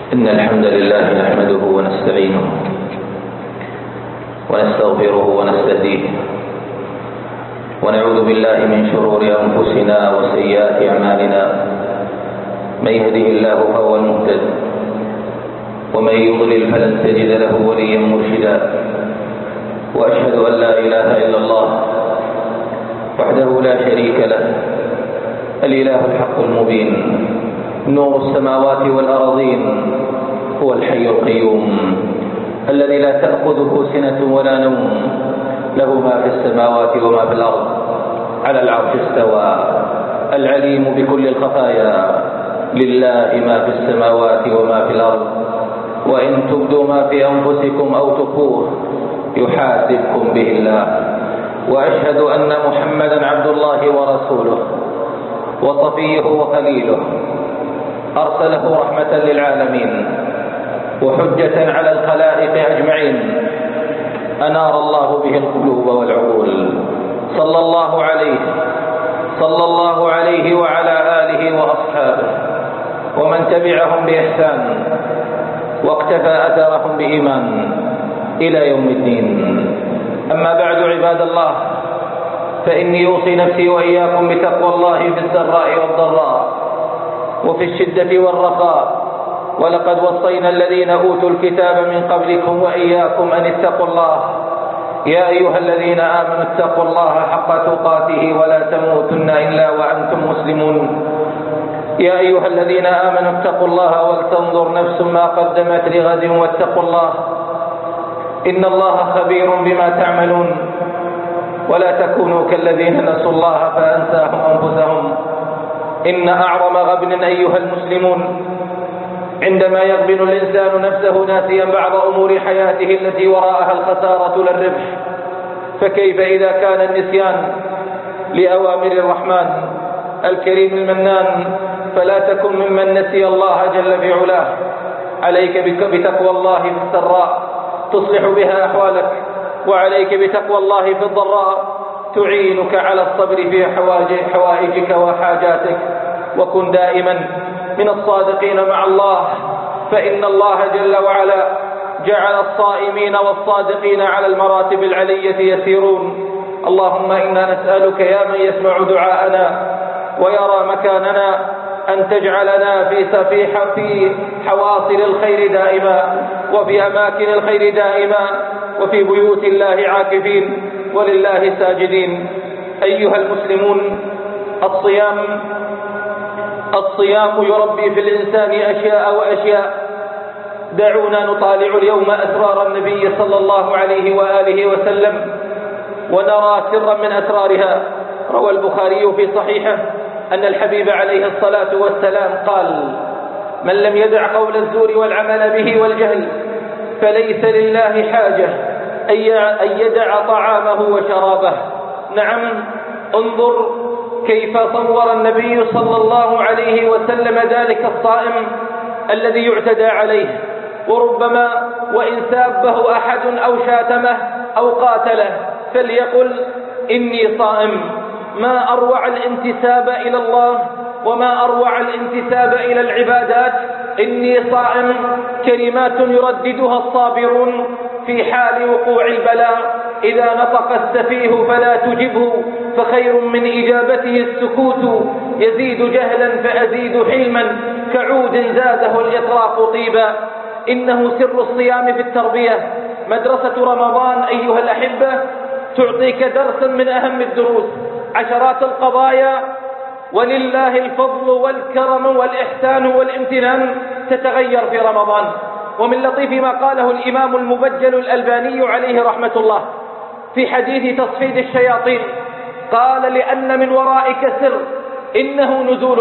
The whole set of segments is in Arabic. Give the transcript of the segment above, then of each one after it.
إن الحمد لله نحمده ونستعينه ونستغفره ونستهديه ونعوذ بالله من شرور أنفسنا وسيئات أعمالنا. من يهده الله فهو المهتد ومن يضلل فلن تجد له وليا مرشدا. وأشهد أن لا إله إلا الله وحده لا شريك له الإله الحق المبين نور السماوات والأراضين هو الحي القيوم الذي لا تأخذه سنة ولا نوم له ما في السماوات وما في الأرض على العرش استوى العليم بكل الخفايا لله ما في السماوات وما في الأرض وإن تبدوا ما في أنفسكم أو تخفوه يحاسبكم به الله. وأشهد أن محمدا عبد الله ورسوله وصفيه وخليله أرسله رحمة للعالمين وحجة على الخلائق أجمعين أنار الله به القلوب والعقول. صلى الله عليه وعلى آله وأصحابه ومن تبعهم بإحسان واقتفى أثرهم بإيمان إلى يوم الدين. أما بعد عباد الله، فإني أوصي نفسي وإياكم بتقوى الله في السراء والضراء وفي الشدة والرخاء. ولقد وصينا الذين أوتوا الكتاب من قبلكم وإياكم أن اتقوا الله. يا أيها الذين آمنوا اتقوا الله حق تقاته ولا تموتن إلا وأنتم مسلمون. يا أيها الذين آمنوا اتقوا الله ولتنظر نفس ما قدمت لغد واتقوا الله إن الله خبير بما تعملون. ولا تكونوا كالذين نسوا الله فأنساهم أنفسهم. إن أعظم غبن أيها المسلمون عندما يغبن الإنسان نفسه ناسيا بعض أمور حياته التي وراءها الخسارة لا الربح. فكيف إذا كان النسيان لأوامر الرحمن الكريم المنان؟ فلا تكن ممن نسي الله جل في علاه. عليك بتقوى الله في السراء تصلح بها أحوالك، وعليك بتقوى الله في الضراء تعينك على الصبر في حوائجك وحاجاتك. وكن دائما من الصادقين مع الله، فإن الله جل وعلا جعل الصائمين والصادقين على المراتب العلية يسيرون. اللهم إنا نسألك يا من يسمع دعاءنا ويرى مكاننا أن تجعلنا في حواصل الخير دائما وفي أماكن الخير دائما وفي بيوت الله عاكفين ولله ساجدين. أيها المسلمون، الصيام يربي في الإنسان أشياء وأشياء. دعونا نطالع اليوم أسرار النبي صلى الله عليه وآله وسلم ونرى سرا من أسرارها. روى البخاري في صحيحه أن الحبيب عليه الصلاة والسلام قال: من لم يدع قول الزور والعمل به والجهل فليس لله حاجة أن يدع طعامه وشرابه. نعم، انظر كيف صور النبي صلى الله عليه وسلم ذلك الصائم الذي يعتدى عليه، وربما وإن سابه أحد أو شاتمه أو قاتله فليقل: إني صائم. ما أروع الانتساب إلى الله وما أروع الانتساب إلى العبادات. إني صائم كلمات يرددها الصابرون في حال وقوع البلاء. إذا نطق السفيه فلا تجبه، فخير من إجابته السكوت. يزيد جهلا فأزيد حلما، كعود زاده الإطراق طيبا. إنه سر الصيام في التربية. مدرسة رمضان أيها الأحبة تعطيك درسا من أهم الدروس. عشرات القضايا ولله الفضل والكرم والإحسان والامتنان تتغير في رمضان. ومن لطيف ما قاله الإمام المبجل الألباني عليه رحمة الله في حديث تصفيد الشياطين، قال: لأن من ورائك سر، إنه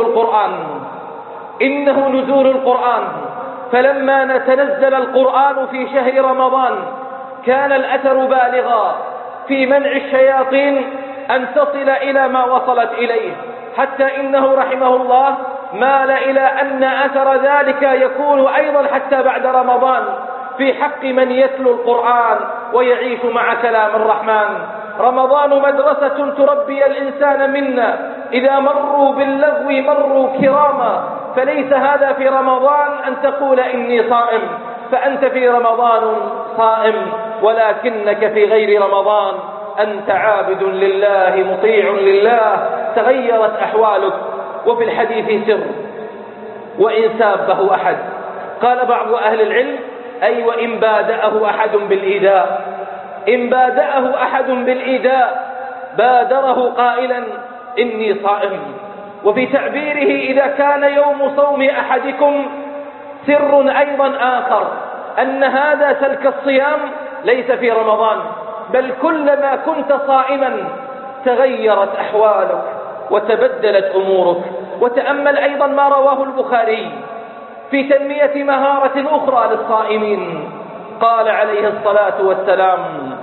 نزول القرآن. فلما نتنزل القرآن في شهر رمضان كان الأثر بالغا في منع الشياطين أن تصل إلى ما وصلت إليه، حتى إنه رحمه الله مال إلى أن أثر ذلك يكون أيضا حتى بعد رمضان في حق من يتلو القرآن ويعيش مع كلام الرحمن. رمضان مدرسة تربي الإنسان منا، إذا مروا باللغو مروا كراما، فليس هذا في رمضان أن تقول إني صائم، فأنت في رمضان صائم، ولكنك في غير رمضان أنت عابد لله مطيع لله، تغيرت أحوالك. وفي الحديث سر، وإن سابه أحد، قال بعض أهل العلم أي وإن بادأه أحد بالإيذاء، إن بادأه أحد بالإيذاء بادره قائلا إني صائم. وفي تعبيره إذا كان يوم صوم أحدكم سر أيضا آخر، أن هذا سلك الصيام ليس في رمضان، بل كلما كنت صائما تغيرت أحوالك وتبدلت أمورك. وتأمل أيضا ما رواه البخاري في تنمية مهارة أخرى للصائمين، قال عليه الصلاة والسلام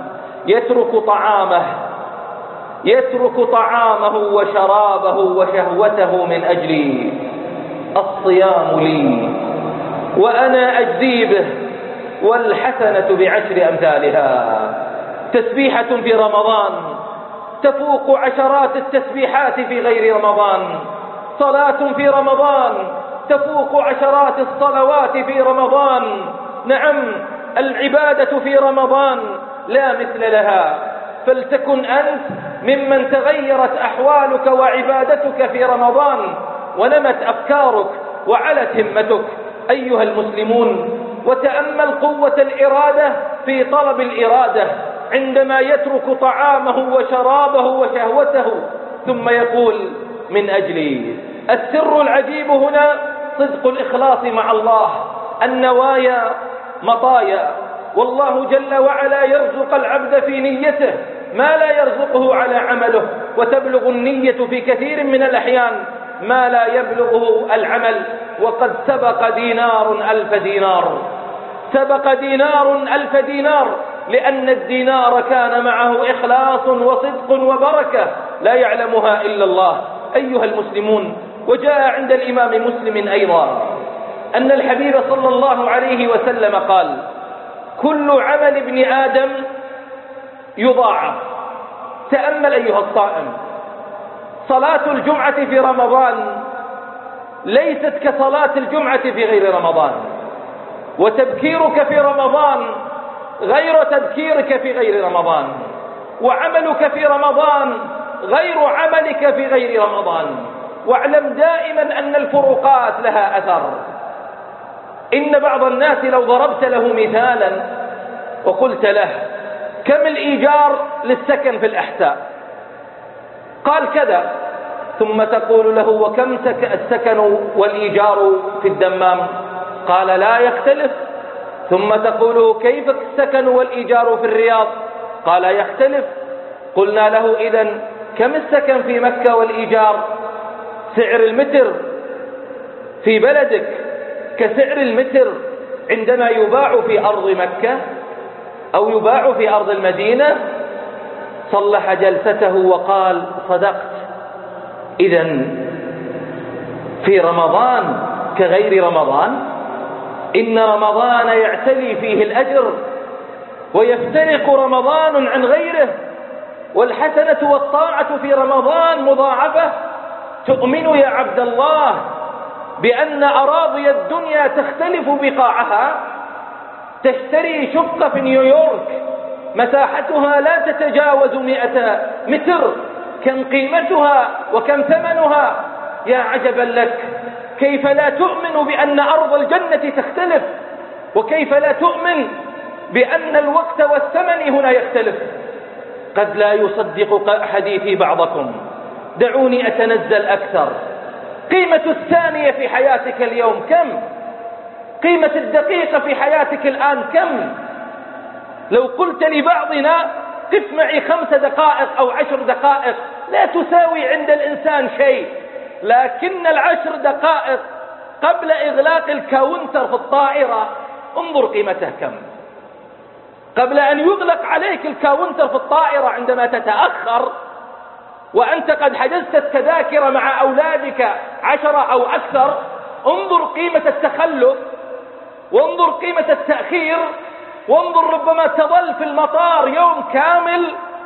يترك طعامه وشرابه وشهوته من أجلي، الصيام لي وأنا أجزي به، والحسنة بعشر أمثالها. تسبيحة في رمضان تفوق عشرات التسبيحات في غير رمضان، صلاة في رمضان تفوق عشرات الصلوات في رمضان. نعم، العبادة في رمضان لا مثل لها، فلتكن أنت ممن تغيرت أحوالك وعبادتك في رمضان، ونمت أفكارك وعلت همتك أيها المسلمون. وتأمل قوة الإرادة في طلب الإرادة، عندما يترك طعامه وشرابه وشهوته ثم يقول من أجلي. السر العجيب هنا صدق الإخلاص مع الله. النوايا مطايا، والله جل وعلا يرزق العبد في نيته ما لا يرزقه على عمله، وتبلغ النية في كثير من الأحيان ما لا يبلغه العمل. وقد سبق دينار ألف دينار، سبق دينار ألف دينار، لأن الدينار كان معه إخلاص وصدق وبركة لا يعلمها إلا الله أيها المسلمون. وجاء عند الإمام مسلم أيضا أن الحبيب صلى الله عليه وسلم قال كل عمل ابن آدم يضاعف. تأمل أيها الصائم، صلاة الجمعة في رمضان ليست كصلاة الجمعة في غير رمضان، وتبكيرك في رمضان غير تبكيرك في غير رمضان، وعملك في رمضان غير عملك في غير رمضان. واعلم دائما أن الفروقات لها أثر. إن بعض الناس لو ضربت له مثالا وقلت له كم الإيجار للسكن في الأحساء، قال كذا، ثم تقول له وكم السكن والإيجار في الدمام، قال لا يختلف، ثم تقول كيف السكن والإيجار في الرياض، قال يختلف. قلنا له إذن كم السكن في مكة والإيجار؟ سعر المتر في بلدك كسعر المتر عندما يباع في أرض مكة أو يباع في أرض المدينة. صلح جلسته وقال صدقت، إذن في رمضان كغير رمضان، إن رمضان يعتلي فيه الأجر ويفترق رمضان عن غيره، والحسنة والطاعة في رمضان مضاعفة. تؤمن يا عبد الله بأن أراضي الدنيا تختلف بقاعها؟ تشتري شقة في نيويورك مساحتها لا تتجاوز 100 متر، كم قيمتها وكم ثمنها؟ يا عجبا لك، كيف لا تؤمن بأن أرض الجنة تختلف؟ وكيف لا تؤمن بأن الوقت والثمن هنا يختلف؟ قد لا يصدق حديثي بعضكم، دعوني أتنزل أكثر. قيمة الثانية في حياتك اليوم كم؟ قيمة الدقيقة في حياتك الآن كم؟ لو قلت لبعضنا قف معي 5 دقائق أو 10 دقائق لا تساوي عند الإنسان شيء، لكن 10 دقائق قبل إغلاق الكاونتر في الطائرة انظر قيمته كم. قبل أن يغلق عليك الكاونتر في الطائرة عندما تتأخر وأنت قد حجزت التذاكر مع أولادك 10 أو أكثر، انظر قيمة التخلف، وانظر قيمة التأخير، وانظر ربما تظل في المطار يوم كامل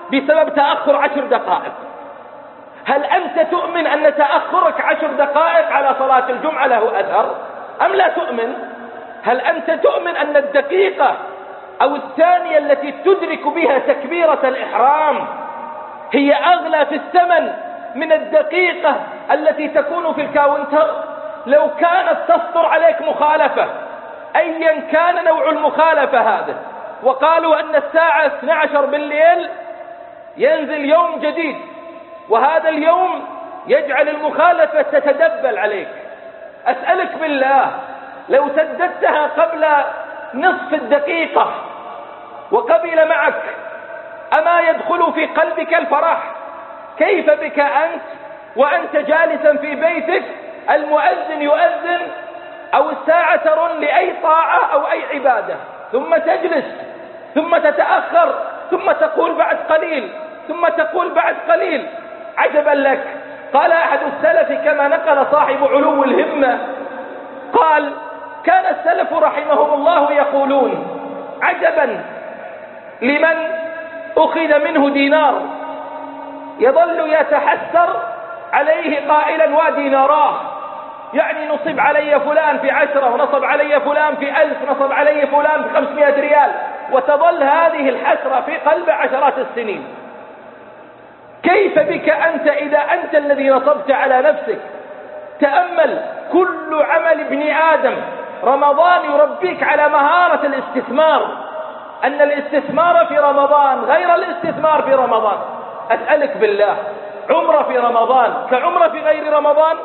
بسبب تأخر 10 دقائق. هل أنت تؤمن أن تأخرك 10 دقائق على صلاة الجمعة له أثر أم لا تؤمن؟ هل أنت تؤمن أن الدقيقة أو الثانية التي تدرك بها تكبيرة الإحرام هي أغلى في الثمن من الدقيقة التي تكون في الكاونتر؟ لو كانت تصدر عليك مخالفة أيا كان نوع المخالفة هذا، وقالوا أن الساعة 12 بالليل ينزل يوم جديد، وهذا اليوم يجعل المخالفة تتدبل عليك، أسألك بالله لو سددتها قبل نصف الدقيقة وقبل معك، أما يدخل في قلبك الفرح؟ كيف بك أنت وأنت جالسا في بيتك المؤذن يؤذن أو الساعة ترن لأي طاعة أو أي عبادة، ثم تجلس ثم تتأخر ثم تقول بعد قليل ثم تقول بعد قليل؟ عجبا لك. قال أحد السلف كما نقل صاحب علو الهمة، قال كان السلف رحمهم الله يقولون عجبا لمن أخذ منه دينار يظل يتحسر عليه قائلا وديناراه، يعني نصب علي فلان في 10 ونصب علي فلان في 1000 نصب علي فلان في 500 ريال، وتظل هذه الحسرة في قلب عشرات السنين. كيف بك أنت إذا أنت الذي نصبت على نفسك؟ تأمل كل عمل ابن آدم، رمضان يربيك على مهارة الاستثمار، أن الاستثمار في رمضان غير الاستثمار في رمضان. أسألك بالله، عمرة في رمضان كعمرة في غير رمضان؟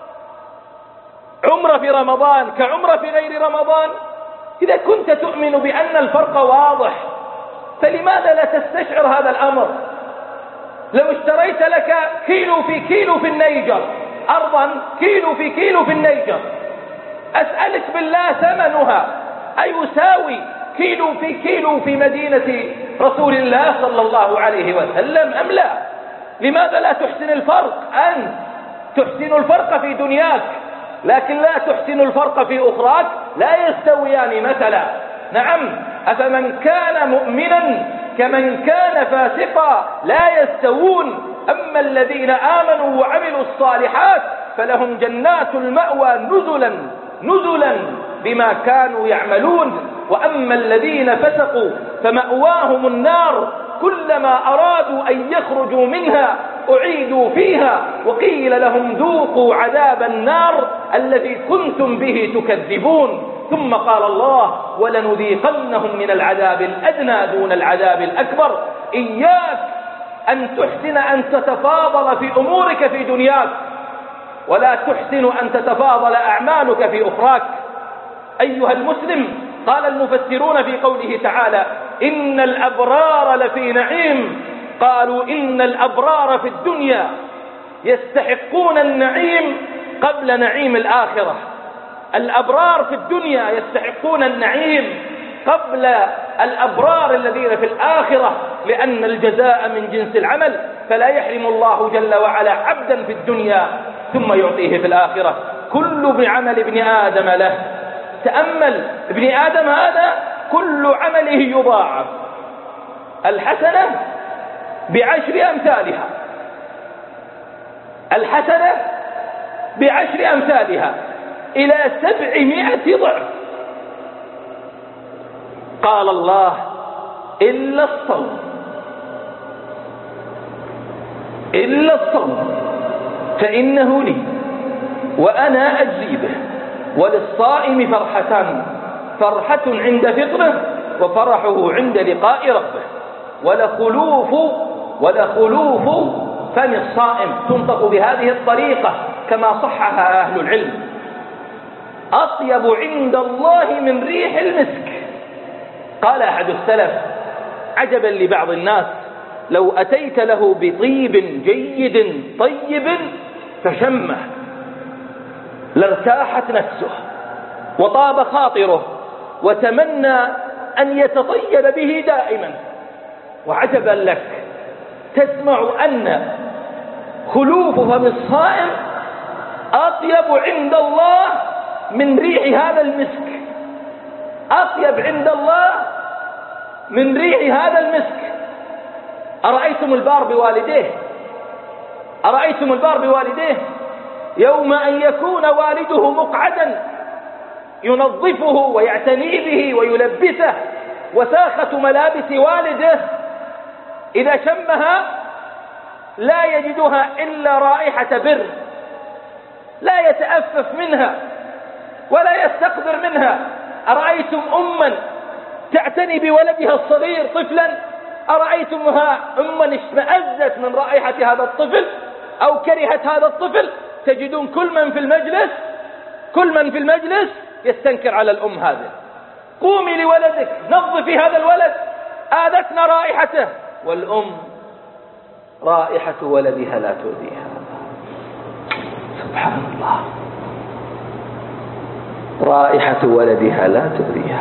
عمرة في رمضان كعمرة في غير رمضان؟ إذا كنت تؤمن بأن الفرق واضح فلماذا لا تستشعر هذا الأمر؟ لو اشتريت لك كيلو في النيجر، أرضا كيلو في النيجر، أسألك بالله ثمنها أيساوي كيلو في مدينة رسول الله صلى الله عليه وسلم أم لا؟ لماذا لا تحسن الفرق؟ أنت تحسن الفرق في دنياك لكن لا تحسن الفرق في أخراك، لا يستويان مثلا. نعم، أفمن كان مؤمنا كمن كان فاسقا لا يستوون، أما الذين آمنوا وعملوا الصالحات فلهم جنات المأوى نزلا بما كانوا يعملون، وأما الذين فسقوا فمأواهم النار كلما أرادوا أن يخرجوا منها أعيدوا فيها وقيل لهم ذوقوا عذاب النار الذي كنتم به تكذبون. ثم قال الله ولنذيقنهم من العذاب الأدنى دون العذاب الأكبر. إياك أن تحسن أن تتفاضل في أمورك في دنياك، ولا تحسن أن تتفاضل أعمالك في أخراك. أيها المسلم، قال المفسرون في قوله تعالى إن الأبرار لفي نعيم، قالوا إن الأبرار في الدنيا يستحقون النعيم قبل نعيم الآخرة. الأبرار في الدنيا يستحقون النعيم قبل الأبرار الذين في الآخرة، لأن الجزاء من جنس العمل، فلا يحرم الله جل وعلا عبدا في الدنيا ثم يعطيه في الآخرة. كل بعمل ابن آدم له. تأمل، ابن آدم هذا كل عمله يضاعف، الحسنة ب10 أمثالها، الحسنة ب10 أمثالها إلى 700 ضعف. قال الله إلا الصوم فإنه لي وأنا أجزي به، وللصائم فرحتان، فرحة عند فطره وفرحه عند لقاء ربه، ولخلوف فم الصائم تنطق بهذه الطريقة كما صحها أهل العلم، أطيب عند الله من ريح المسك. قال أحد السلف عجبا لبعض الناس لو أتيت له بطيب جيد طيب فشمه لارتاحت نفسه وطاب خاطره وتمنى أن يتطيب به دائما. وعجبا لك تسمع أن خلوف فم الصائم أطيب عند الله من ريح هذا المسك، أطيب عند الله من ريح هذا المسك، أرأيتم البار بوالديه؟ أرأيتم البار بوالديه يوم أن يكون والده مقعدا ينظفه ويعتني به ويلبسه، وساخة ملابس والده إذا شمها لا يجدها إلا رائحة بر، لا يتأفف منها ولا يستقدر منها. أرأيتم أما تعتني بولدها الصغير طفلا؟ أرأيتمها أما اشمأزت من رائحة هذا الطفل أو كرهت هذا الطفل؟ تجدون كل من في المجلس يستنكر على الأم هذه. قومي لولدك، نظفي هذا الولد، آذتنا رائحته. والأم رائحة ولدها لا تؤذيها. سبحان الله، رائحة ولدها لا تؤذيها.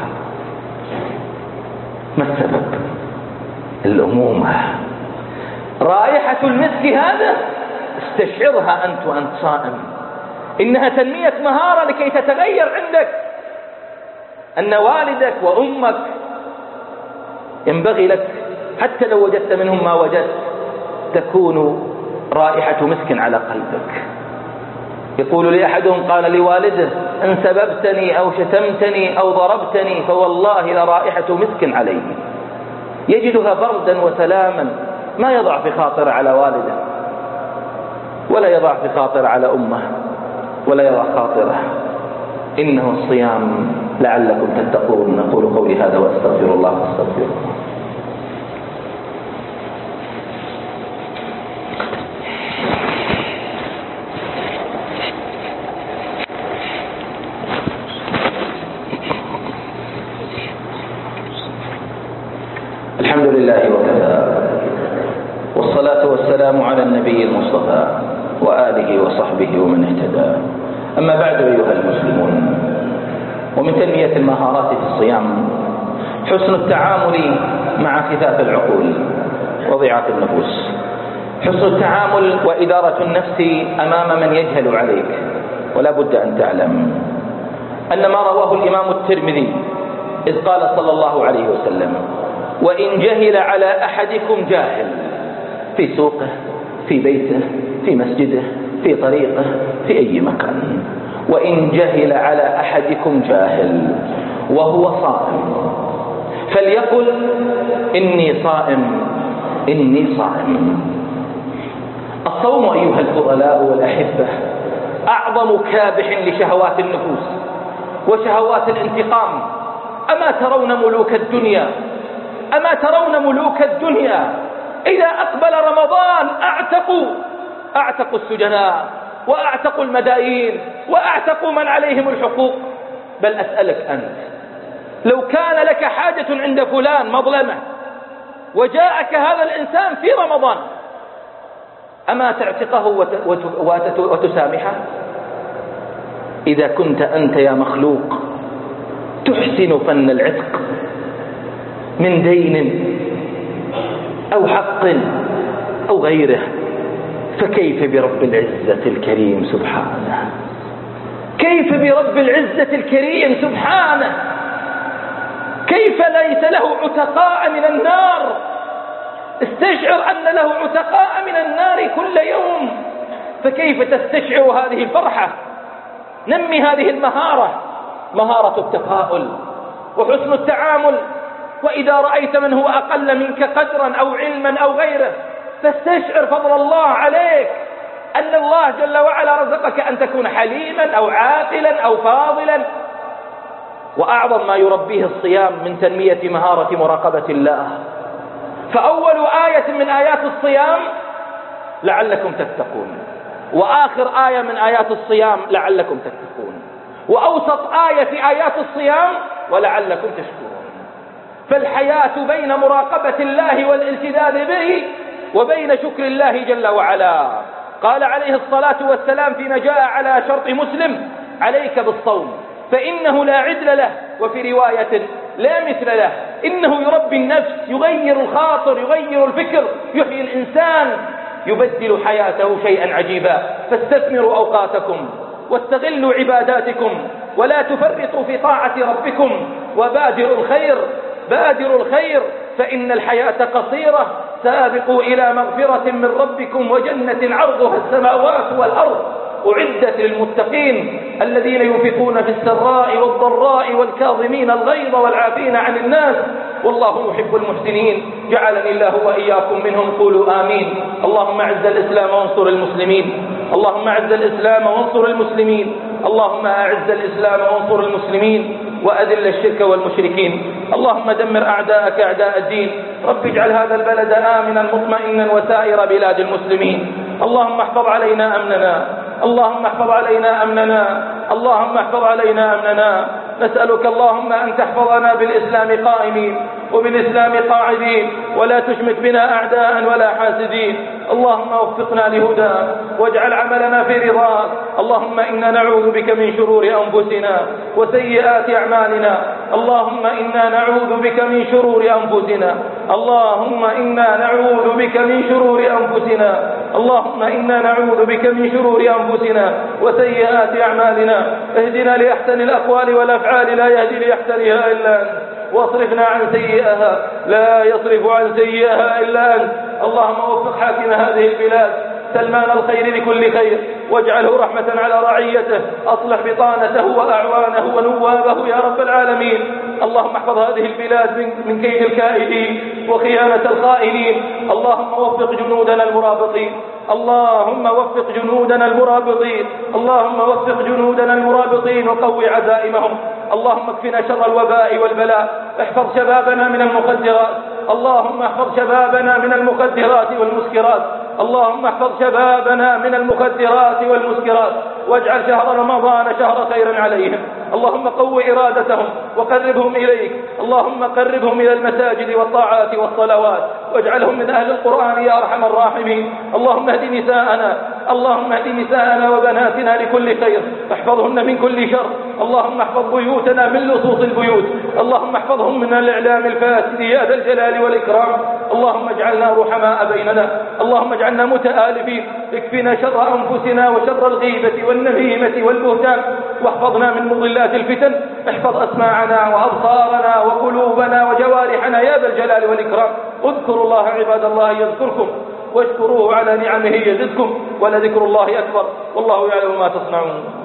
ما السبب؟ الأمومة. رائحة المسك هذا استشعرها أنت وأنت صائم، إنها تنمية مهارة لكي تتغير عندك، أن والدك وأمك ينبغي لك حتى لو وجدت منهم ما وجدت تكون رائحة مسك على قلبك. يقول لي أحدهم قال لوالده: إن سببتني أو شتمتني أو ضربتني فوالله لرائحة مسك علي. يجدها بردا وسلاما، ما يضع في خاطر على والده ولا يضع في خاطر على أمه ولا يضع خاطره. إنه الصيام لعلكم تتقون. نقول قولي هذا واستغفر الله واستغفر الله. الحمد لله وكفى، والصلاة والسلام على النبي المصطفى وآله وصحبه ومن اهتدى. أما بعد أيها المسلمون، ومن تنمية المهارات في الصيام حسن التعامل مع خفاف العقول وضعاف النفوس، حسن التعامل وإدارة النفس أمام من يجهل عليك. ولا بد أن تعلم أن ما رواه الإمام الترمذي إذ قال صلى الله عليه وسلم: وإن جهل على أحدكم جاهل في سوقه، في بيته، في مسجده، في طريقه، في أي مكان، وإن جهل على أحدكم جاهل وهو صائم فليقل: إني صائم، إني صائم. الصوم أيها الفضلاء والأحبة أعظم كابح لشهوات النفوس وشهوات الانتقام. أما ترون ملوك الدنيا، أما ترون ملوك الدنيا إذا أقبل رمضان أعتقوا السجناء وأعتقوا المدائين وأعتقوا من عليهم الحقوق. بل أسألك أنت، لو كان لك حاجة عند فلان مظلمة وجاءك هذا الإنسان في رمضان، أما تعتقه وتسامحه؟ إذا كنت أنت يا مخلوق تحسن فن العتق من دين أو حق أو غيره، فكيف برب العزة الكريم سبحانه؟ كيف برب العزة الكريم سبحانه؟ كيف ليس له عتقاء من النار؟ استشعر أن له عتقاء من النار كل يوم، فكيف تستشعر هذه الفرحة؟ نمي هذه المهارة، مهارة التفاؤل وحسن التعامل. وإذا رأيت من هو أقل منك قدرا أو علما أو غيره، فاستشعر فضل الله عليك، أن الله جل وعلا رزقك أن تكون حليما أو عاقلا أو فاضلا. وأعظم ما يربيه الصيام من تنمية مهارة مراقبة الله. فأول آية من آيات الصيام لعلكم تتقون، وآخر آية من آيات الصيام لعلكم تتقون، وأوسط آية في آيات الصيام ولعلكم تشكرون. فالحياة بين مراقبة الله والالتذاذ به وبين شكر الله جل وعلا. قال عليه الصلاة والسلام فيما جاء على شرط مسلم: عليك بالصوم فإنه لا عدل له، وفي رواية لا مثل له. إنه يربي النفس، يغير الخاطر، يغير الفكر، يحيي الإنسان، يبدل حياته شيئا عجيبا. فاستثمروا أوقاتكم واستغلوا عباداتكم ولا تفرطوا في طاعة ربكم، وبادروا الخير، بادروا الخير، فإن الحياة قصيرة سابقوا إلى مغفرة من ربكم وجنة عرضها السماوات والأرض أعدت للمتقين الذين ينفقون في السراء والضراء والكاظمين الغيظ والعافين عن الناس والله يحب المحسنين. جعلني الله وإياكم منهم. قولوا آمين. اللهم أعز الإسلام وانصر المسلمين. اللهم أعز الإسلام وانصر المسلمين. اللهم أعز الإسلام وانصر المسلمين وأذل الشرك والمشركين. اللهم دمر أعداءك أعداء الدين. رب اجعل هذا البلد آمنا مطمئنا وسائر بلاد المسلمين. اللهم احفظ علينا أمننا. اللهم احفظ علينا أمننا. اللهم احفظ علينا أمننا. نسألك اللهم أن تحفظنا بالإسلام قائمين وبالإسلام قاعدين ولا تشمت بنا أعداء ولا حاسدين. اللهم وفقنا لهداك واجعل عملنا في رضاك. اللهم إنا نعوذ بك من شرور أنفسنا وسيئات أعمالنا. اللهم إنا نعوذ بك من شرور أنفسنا. اللهم إنا نعوذ بك من شرور أنفسنا. اللهم إنا نعوذ بك من شرور أنفسنا وسيئات أعمالنا. اهدنا لأحسن الأقوال والأفعال لا يهدي لأحسنها إلا أنت واصرفنا عن سيئها لا يصرف عن سيئها إلا أنت. اللهم وفق حاكم هذه البلاد سلمان الخير لكل خير واجعله رحمة على رعيته. أصلح بطانته وأعوانه ونوابه يا رب العالمين. اللهم احفظ هذه البلاد من كيد الكائدين وخيانة الخائنين. اللهم وفق جنودنا المرابطين. اللهم وفق جنودنا المرابطين. اللهم وفق جنودنا المرابطين وقوي عزائمهم. اللهم اكفنا شر الوباء والبلاء. احفظ شبابنا من المخدرات. اللهم احفظ شبابنا من المخدرات والمسكرات. اللهم احفظ شبابنا من المخدرات والمسكرات واجعل شهر رمضان شهر خير عليهم. اللهم قو إرادتهم وقربهم إليك. اللهم قربهم إلى المساجد والطاعات والصلوات واجعلهم من أهل القرآن يا أرحم الراحمين. اللهم اهد نساءنا. اللهم اهد نساءنا وبناتنا لكل خير. احفظهن من كل شر. اللهم احفظ بيوتنا من لصوص البيوت. اللهم احفظهم من الإعلام الفاسد يا ذا الجلال والإكرام. اللهم اجعلنا رحماء بيننا. اللهم اجعلنا متآلفين. اكفنا شر أنفسنا وشر الغيبة والنميمة والبهتان واحفظنا من مضلات الفتن. احفظ أسماعنا وأبصارنا وقلوبنا وجوارحنا يا ذا الجلال والإكرام. اذكروا الله عباد الله يذكركم واشكروه على نعمه يزدكم ولذكر الله أكبر والله يعلم ما تصنعون.